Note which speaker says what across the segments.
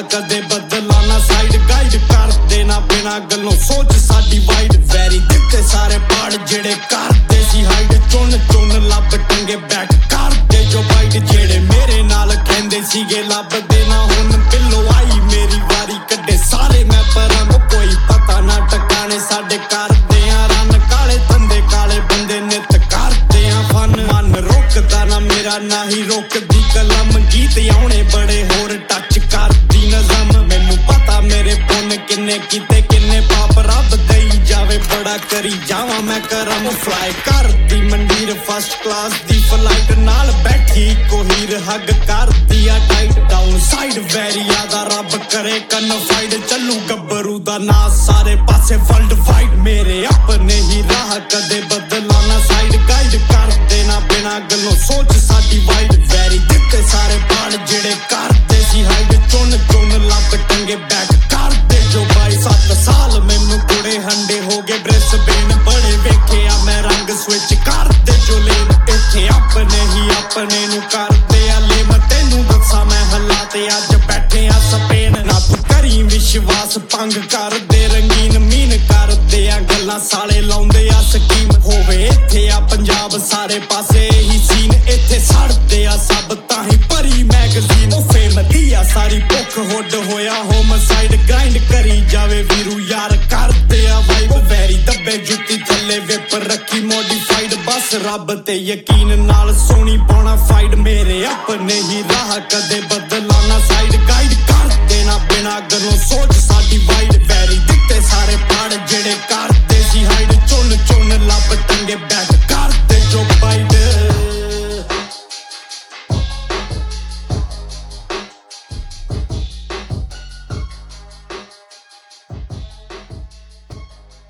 Speaker 1: कदे बदला ना साइड गाइड कर देना बिना गलों सोच साडी वाइड वैरी दिते सारे पाड़ जेड़े करदे सी हाइड चुन चुन लब टंगे बैठ करदे जो बाइड जेड़े मेरे नाल कहंदे सीगे लब देना हुन पिल्लो आई मेरी वारी कड्डे सारे मैं परम कोई पता ना टकाने साडे करदे आ रन काले धंधे काले बंदे नित करदे आ फन मन रोकदा ना मेरा ना ही रोकदी कलम गीत आउणे बड़े होर टच करदी नज़म मैनू पता मेरे पुन किन्ने कीते किन्ने पाप रब देई जावे बड़ा करी जावा मैं करम फ्लाई करदी मंडीर फर्स्ट क्लास दी फ्लाइट नाल बैठी कोहीर हग करदी आ टाइट डाउन साइड वैरिया दा रब करे कन्फाइड चलू गब्बरू दा नां सारे पासे वर्ल्ड वाइड मेरे अपने ही राह कदे बदला ना साइड गाइड कर देना बिना गलों सोच साडी वाइड वैरी दिते सारे पाड़ जेड़े करदे सी हाइड चुन चुन लब टंगे बैठ करदे जो बाई 7 साल मैनू कुड़े हंडे हो गए ब्रिस्बेन बड़े वेखे आ मैं रंग स्विच करदे जो लेन इत्थे अपने ही अपने नू करदे आ ले मैं तैनू दस्सां मैं हालाते अज बैठे आ स्पेन ना तू करी विश्वास भंग करदे रंगीन मीन करदे आ गल्लां साले लाउंदे आ स्कीम होवे इत्थे आ पंजाब सारे पासे ही सीन इत्थे सड़दे आ सब ताही भरी मैगजीन ओ फेम दिया सारी भुख हुड होया होमसाइड ग्राइंड करी जावे वीरू यार करदे आ वाइब वैरी दब्बे जुत्ती थल्ले विप रखी मॉडिफाइड बस रब ते यकीन नाल सोनी पाना फाइड मेरे अपने ही राह कदे बदला ना साइड गाइड कर देना बिना गलों सोच साडी वाइड वैरी दिते सारे पाड़ जेड़े करदे सी हाइड चुन चुन लब टंगे बैठ करदे जो बाइड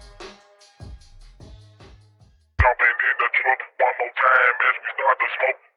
Speaker 2: Jumping in the truck one more time as we start to smoke.